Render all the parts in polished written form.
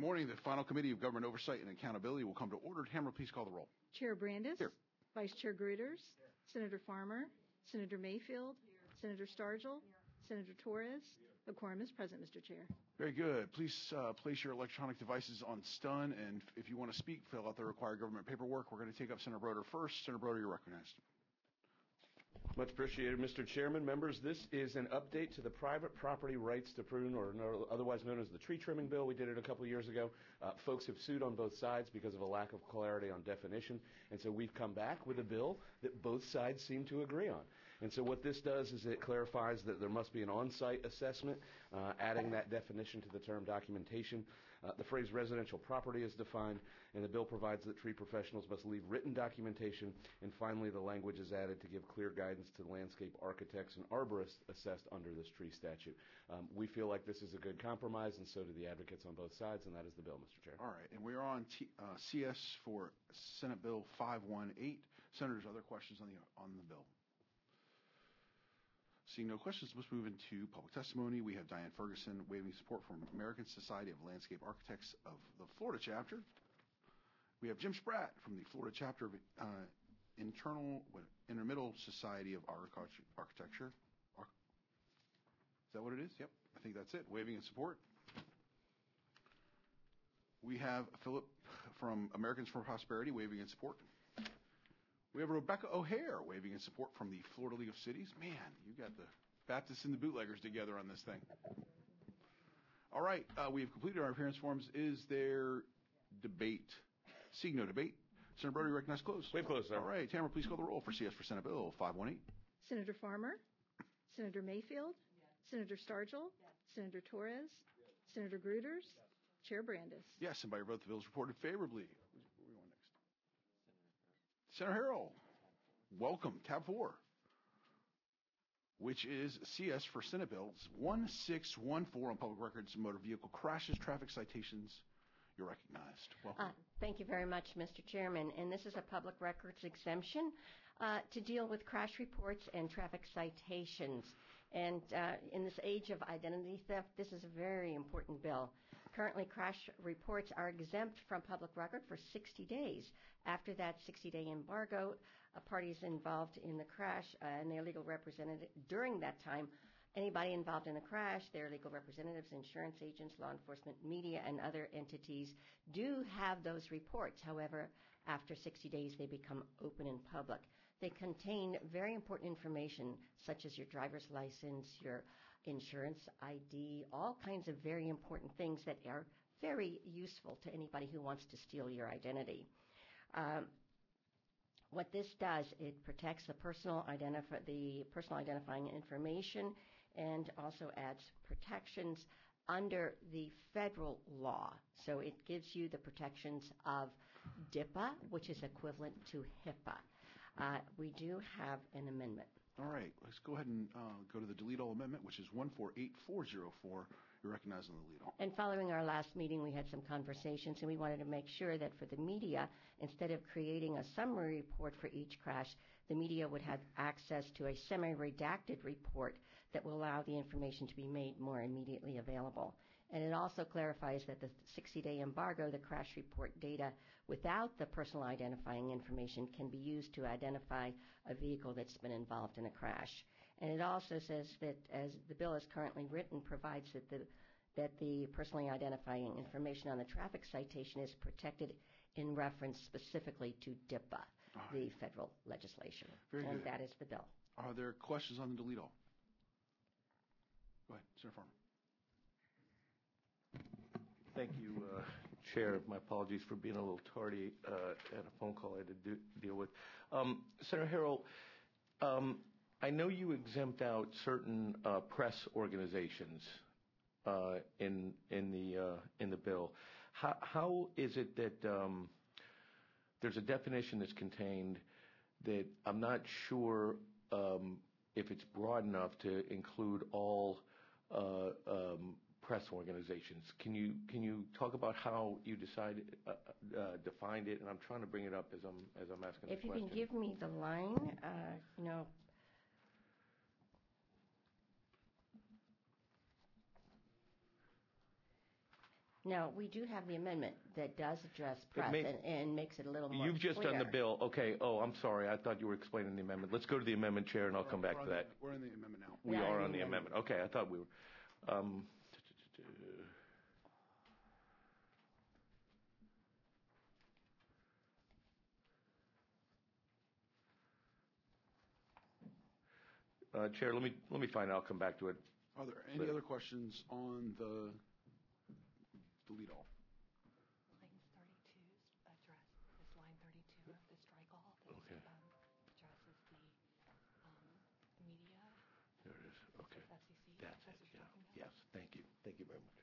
morning. The final Committee of Government Oversight and Accountability will come to order. Tamara, please call the roll. Chair Brandis. Here. Vice Chair Gruters. Here. Senator Farmer. Senator Mayfield. Here. Senator Stargel. Here. Senator Torres. The quorum is present, Mr. Chair. Very good. Please place your electronic devices on stun, and if you want to speak, fill out the required government paperwork. We're going to take up Senator Broder first. Senator Broder, you're recognized. Much appreciated, Mr. Chairman. Members, this is an update to the Private Property Rights to Prune, or otherwise known as the tree trimming bill. We did it a couple of years ago. Folks have sued on both sides because of a lack of clarity on definition, and so we've come back with a bill that both sides seem to agree on. And so what this does is it clarifies that there must be an on-site assessment, adding that definition to the term documentation. The phrase residential property is defined, and the bill provides that tree professionals must leave written documentation. And finally, the language is added to give clear guidance to landscape architects and arborists assessed under this tree statute. We feel like this is a good compromise, and so do the advocates on both sides, and that is the bill, Mr. Chair. All right, and we are on CS for Senate Bill 518. Senators, other questions on the bill? Seeing no questions, let's move into public testimony. We have Diane Ferguson waiving support from American Society of Landscape Architects of the Florida chapter. We have Jim Spratt from the Florida chapter of Intermiddle Society of Architecture. Is that what it is? Yep, I think that's it. Waiving in support. We have Philip from Americans for Prosperity waiving in support. We have Rebecca O'Hare waiving in support from the Florida League of Cities. Man, you got the Baptists and the bootleggers together on this thing. All right, we have completed our appearance forms. Is there debate? Seeing no debate, Senator Broder, you recognize closed. We've closed, sir. All right, Tamara, please call the roll for CS for Senate Bill 518. Senator Farmer. Senator Mayfield. Yes. Senator Stargel. Yes. Senator Torres. Yes. Senator Gruters. Yes. Chair Brandis. Yes, and by your vote, the bill is reported favorably. Where are we going next? Senator Harrell, welcome. Tab 4, which is CS for Senate Bills 1614 on public records, motor vehicle crashes, traffic citations. You're recognized. Welcome. Thank you very much, Mr. Chairman. And this is a public records exemption to deal with crash reports and traffic citations. And in this age of identity theft, this is a very important bill. Currently, crash reports are exempt from public record for 60 days. After that 60-day embargo, parties involved in the crash and their legal representative during that time, anybody involved in the crash, their legal representatives, insurance agents, law enforcement, media, and other entities do have those reports. However, after 60 days, they become open in public. They contain very important information, such as your driver's license, your insurance ID, all kinds of very important things that are very useful to anybody who wants to steal your identity. What this does, it protects the personal identifying information and also adds protections under the federal law. So it gives you the protections of DIPA, which is equivalent to HIPAA. We do have an amendment. All right, let's go ahead and go to the delete all amendment, which is 148404. You're recognized on the delete all. And following our last meeting, we had some conversations, and we wanted to make sure that for the media, instead of creating a summary report for each crash, the media would have access to a semi-redacted report that will allow the information to be made more immediately available. And it also clarifies that the 60-day embargo, the crash report data without the personal identifying information can be used to identify a vehicle that's been involved in a crash. And it also says that as the bill is currently written, provides that the personally identifying information on the traffic citation is protected in reference specifically to DIPA, the federal legislation. Very and good. That is the bill. Are there questions on the delete all? Go ahead, Senator Farmer. Thank you, Chair. My apologies for being a little tardy at a phone call I had to deal with. Senator Harrell, I know you exempt out certain press organizations in the bill. How is it that there's a definition that's contained that I'm not sure if it's broad enough to include all press organizations? Can you talk about how you defined it? And I'm trying to bring it up as I'm asking the question. If you can give me the line, No, we do have the amendment that does address press and makes it a little more You've just done the clear. bill. Okay. Oh, I'm sorry. I thought you were explaining the amendment. Let's go to the amendment, Chair, and I'll come back to that. We're in the amendment now. We are on the amendment. Okay. I thought we were. Chair, let me find out. I'll come back to it. Are there any other questions on the delete all? Line 32 address, line 32 of the strike all. Okay. Addresses the media. There it is. Okay. FCC. That's it. what Yeah. you're talking about? Yes. Thank you. Thank you very much.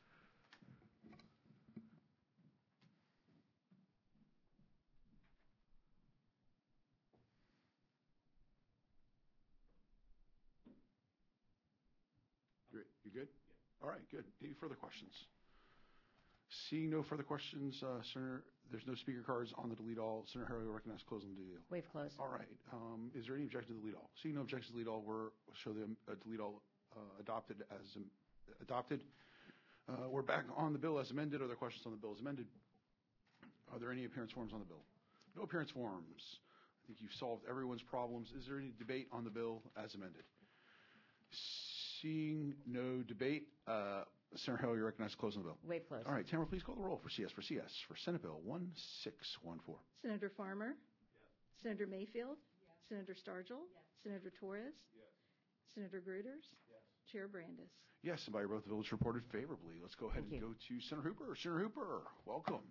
You good? All right, good. Any further questions? Seeing no further questions, Senator, there's no speaker cards on the delete all. Senator Harrell, you'll recognize close on the deal. Waive close. All right. Is there any objection to delete all? Seeing no objection to delete all, we're show the delete all adopted as adopted. We're back on the bill as amended. Are there questions on the bill as amended? Are there any appearance forms on the bill? No appearance forms. I think you've solved everyone's problems. Is there any debate on the bill as amended? Seeing no debate, Senator Harrell, you recognize close on the bill. Waive close. All right, Tamara, please call the roll for CS for Senate Bill 1614. Senator Farmer? Yes. Senator Mayfield? Yes. Senator Stargell? Yes. Senator Torres? Yes. Senator Gruters? Yes. Chair Brandis? Yes, and by your vote, the bill is reported favorably. Let's go ahead and go to Senator Hooper. Senator Hooper, welcome.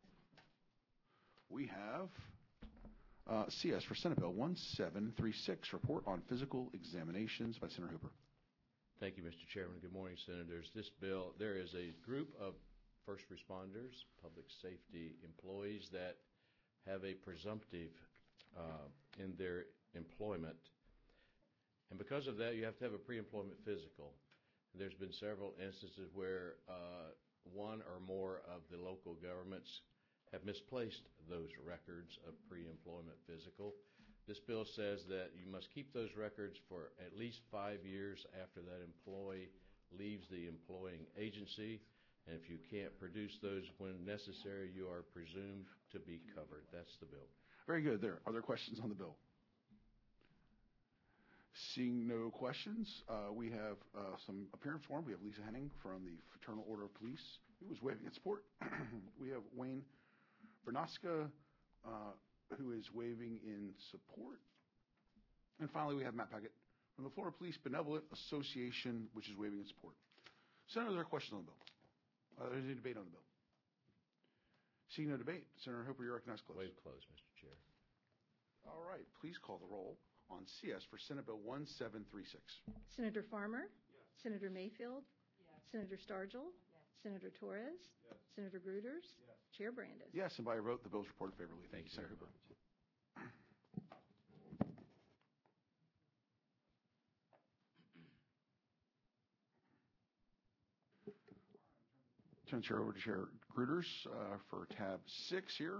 We have CS for Senate Bill 1736, report on physical examinations by Senator Hooper. Thank you, Mr. Chairman. Good morning, Senators. This bill, there is a group of first responders, public safety employees that have a presumptive in their employment. And because of that, you have to have a pre-employment physical. There's been several instances where one or more of the local governments have misplaced those records of pre-employment physical. This bill says that you must keep those records for at least 5 years after that employee leaves the employing agency. And if you can't produce those when necessary, you are presumed to be covered. That's the bill. Very good. Are there questions on the bill? Seeing no questions, we have some appearance form. We have Lisa Henning from the Fraternal Order of Police, who was waving its support. We have Wayne Bernoska, who is waving in support. And finally, we have Matt Packett from the Florida Police Benevolent Association, which is waving in support. Senator, are there questions on the bill? Is there any debate on the bill? Seeing no debate, Senator Hooper, you recognize close. Waive close, Mr. Chair. All right, please call the roll on CS for Senate Bill 1736. Senator Farmer? Yes. Senator Mayfield? Yes. Senator Stargell? Yes. Senator Torres? Yes. Senator Gruters? Yes. Chair Brandis? Yes, and by your vote, the bill is reported favorably. Thank you, Senator Hooper. Turn the chair over to Chair Gruters for tab 6 here.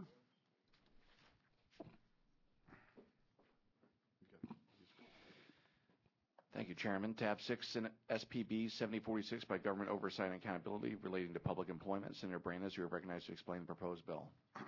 Thank you, Chairman. Tab 6, Senate SPB 7046 by Government Oversight and Accountability relating to public employment. Senator Brandis, you are recognized to explain the proposed bill.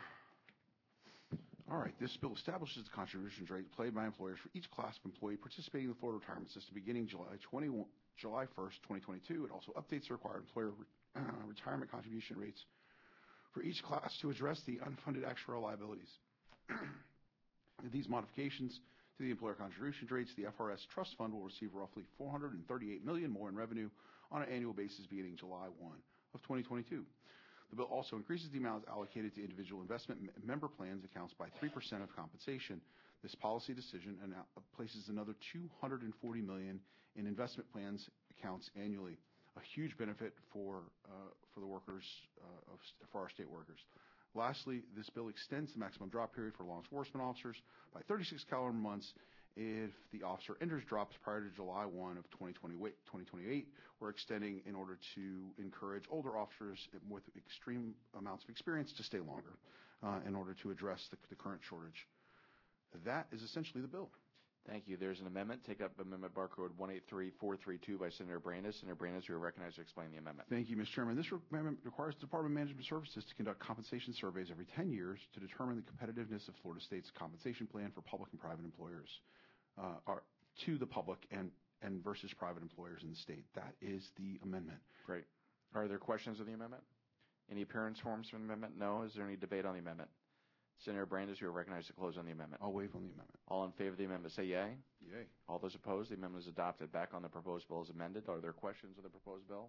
All right. This bill establishes the contributions rate paid by employers for each class of employee participating in the Florida retirement system beginning July 1st, 2022. It also updates the required employer retirement contribution rates for each class to address the unfunded actuarial liabilities. These modifications to the employer contribution rates, the FRS Trust Fund will receive roughly $438 million more in revenue on an annual basis beginning July 1 of 2022. The bill also increases the amounts allocated to individual investment member plans accounts by 3% of compensation. This policy decision places another $240 million in investment plans accounts annually, a huge benefit for the workers, for our state workers. Lastly, this bill extends the maximum drop period for law enforcement officers by 36 calendar months if the officer enters drops prior to July 1 of 2028. We're extending in order to encourage older officers with extreme amounts of experience to stay longer in order to address the current shortage. That is essentially the bill. Thank you. There's an amendment. Take up Amendment Barcode 183432 by Senator Brandes. Senator Brandes, you are recognized to explain the amendment. Thank you, Mr. Chairman. This amendment requires the Department of Management Services to conduct compensation surveys every 10 years to determine the competitiveness of Florida State's compensation plan for public and private employers, to the public and versus private employers in the state. That is the amendment. Great. Are there questions of the amendment? Any appearance forms for the amendment? No. Is there any debate on the amendment? Senator Brandes, you are recognized to close on the amendment. I'll waive on the amendment. All in favor of the amendment say yea. Yay. All those opposed, the amendment is adopted. Back on the proposed bill as amended. Are there questions of the proposed bill?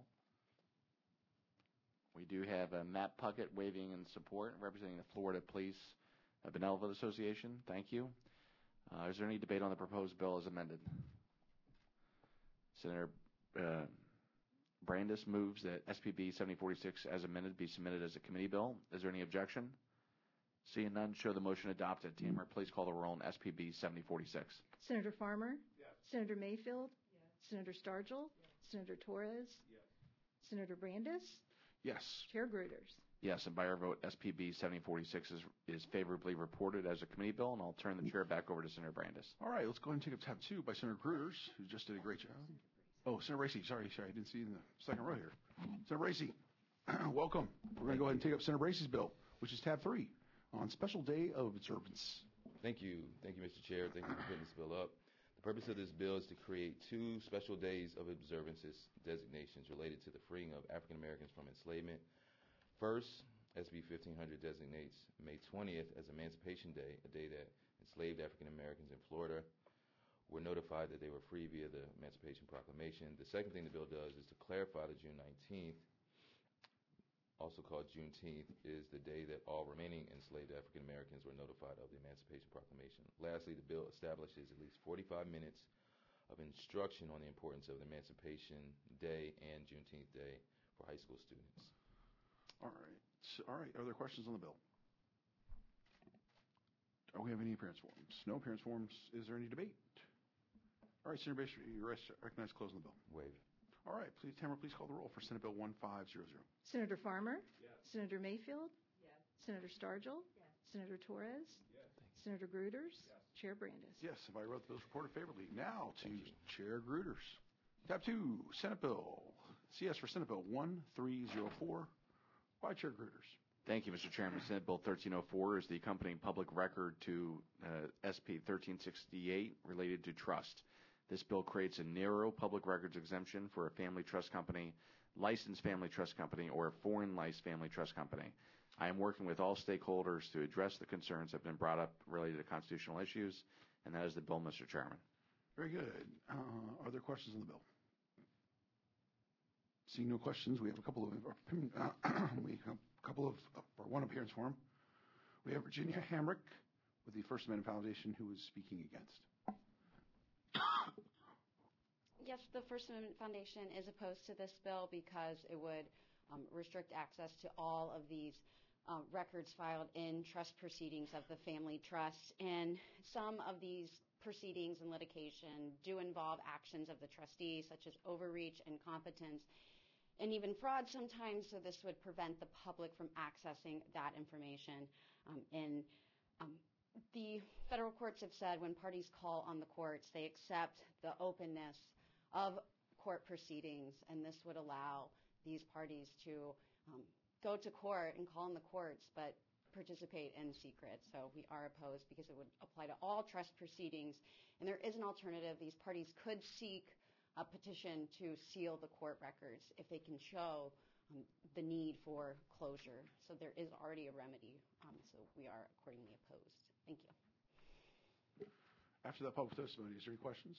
We do have Matt Puckett waving in support, representing the Florida Police Benevolent Association. Thank you. Is there any debate on the proposed bill as amended? Senator Brandes moves that SPB 7046 as amended be submitted as a committee bill. Is there any objection? Seeing none, show the motion adopted. Tamara, please call the roll on SPB 7046. Senator Farmer? Yes. Senator Mayfield? Yes. Senator Stargel? Yes. Senator Torres? Yes. Senator Brandes? Yes. Chair Gruters? Yes, and by our vote, SPB 7046 is favorably reported as a committee bill, and I'll turn the chair back over to Senator Brandes. All right, let's go ahead and take up tab 2 by Senator Gruters, who just did a great job. Oh, Senator Racy, sorry, I didn't see you in the second row here. Senator Racy, welcome. We're going to go ahead and take up Senator Racy's bill, which is tab 3 on Special Day of Observance. Thank you, Mr. Chair. Thank you for putting this bill up. The purpose of this bill is to create 2 special days of observances designations related to the freeing of African Americans from enslavement. First, SB 1500 designates May 20th as Emancipation Day, a day that enslaved African Americans in Florida were notified that they were free via the Emancipation Proclamation. The second thing the bill does is to clarify that June 19th, also called Juneteenth, is the day that all remaining enslaved African Americans were notified of the Emancipation Proclamation. Lastly, the bill establishes at least 45 minutes of instruction on the importance of the Emancipation Day and Juneteenth Day for high school students. All right. Are there questions on the bill? Do we have any appearance forms? No appearance forms. Is there any debate? All right, Senator Baker, you recognize closing the bill. Waive. All right, Tamara, please call the roll for Senate Bill 1500. Senator Farmer? Yes. Senator Mayfield? Yes. Senator Stargel? Yes. Senator Torres? Yes. Senator Gruters? Yes. Chair Brandes? Yes, if I wrote the bills reported favorably. Now to Chair Gruters. Tab 2, Senate Bill. CS for Senate Bill 1304 by Chair Gruters. Thank you, Mr. Chairman. Senate Bill 1304 is the accompanying public record to SP 1368 related to trust. This bill creates a narrow public records exemption for a family trust company, licensed family trust company, or a foreign licensed family trust company. I am working with all stakeholders to address the concerns that have been brought up related to constitutional issues, and that is the bill, Mr. Chairman. Very good. Are there questions on the bill? Seeing no questions, we have a couple of one appearance form. We have Virginia Hamrick with the First Amendment Foundation who is speaking against. Yes, the First Amendment Foundation is opposed to this bill because it would restrict access to all of these records filed in trust proceedings of the family trust. And some of these proceedings and litigation do involve actions of the trustees, such as overreach, incompetence, and even fraud sometimes, so this would prevent the public from accessing that information. The federal courts have said when parties call on the courts, they accept the openness of court proceedings, and this would allow these parties to go to court and call on the courts, but participate in secret. So we are opposed because it would apply to all trust proceedings, and there is an alternative. These parties could seek a petition to seal the court records if they can show the need for closure. So there is already a remedy, so we are accordingly opposed. Thank you. After that public testimony, is there any questions?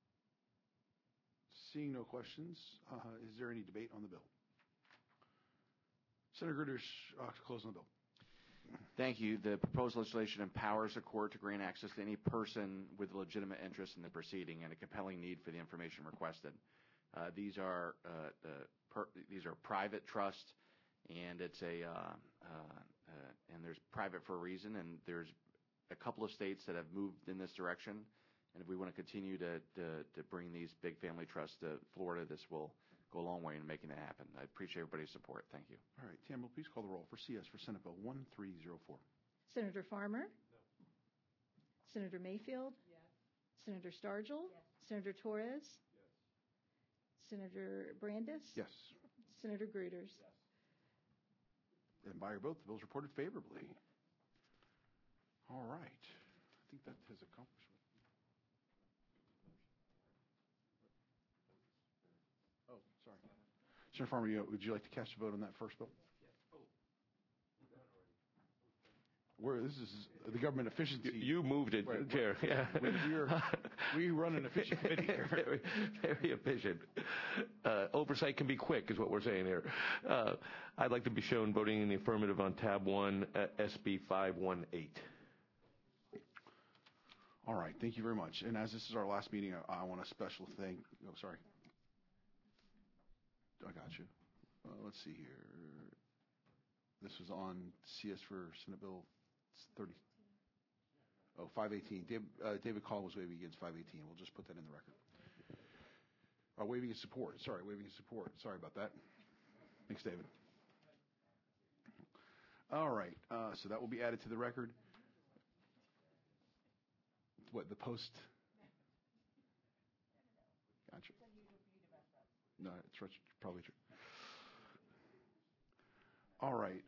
Seeing no questions, is there any debate on the bill? Senator Gruters, closing the bill. Thank you. The proposed legislation empowers the court to grant access to any person with a legitimate interest in the proceeding and a compelling need for the information requested. These are private trust, and it's and there's private for a reason, and there's a couple of states that have moved in this direction, and if we want to continue to bring these big family trusts to Florida, this will go a long way in making that happen. I appreciate everybody's support. Thank you. All right, Tamara, please call the roll for CS for Senate Bill 1304. Senator Farmer? No. Senator Mayfield? Yes. Senator Stargel? Senator Torres? Senator Brandis? Yes. Senator Gruters? And by your vote, the bill is reported favorably. All right. I think that has accomplished. Oh, sorry. Senator Farmer, would you like to cast a vote on that first bill? This is the government efficiency. You moved it, Chair. Yeah. We run an efficient committee here. Very, very efficient. Oversight can be quick, is what we're saying here. I'd like to be shown voting in the affirmative on tab 1, SB 518. All right. Thank you very much. And as this is our last meeting, I want a special thank. Oh, sorry. I got you. Let's see here. This was on CS for Senate Bill 30. Oh, 518. David Call was waving against 518. We'll just put that in the record. Waving his support. Sorry, waving his support. Sorry about that. Thanks, David. All right. So that will be added to the record. What, the post? Gotcha. No, it's probably true. All right.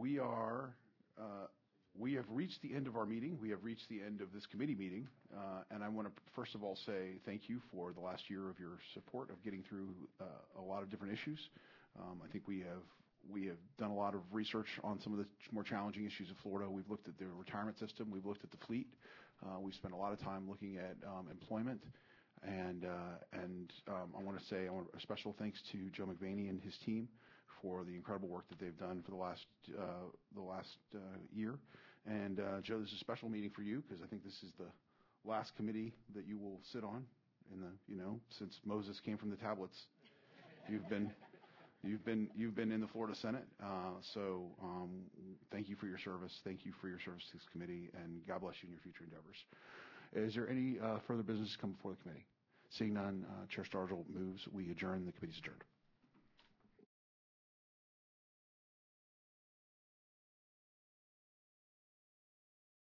We have reached the end of our meeting. We have reached the end of this committee meeting. And I want to, first of all, say thank you for the last year of your support of getting through a lot of different issues. I think we have done a lot of research on some of the more challenging issues of Florida. We've looked at the retirement system. We've looked at the fleet. We've spent a lot of time looking at employment. And I want to say a special thanks to Joe McVaney and his team for the incredible work that they've done for the last year. And Joe, this is a special meeting for you because I think this is the last committee that you will sit on since Moses came from the tablets. You've been in the Florida Senate. So thank you for your service. Thank you for your service to this committee, and God bless you in your future endeavors. Is there any further business to come before the committee? Seeing none, Chair Stargel moves. We adjourn. The committee's adjourned.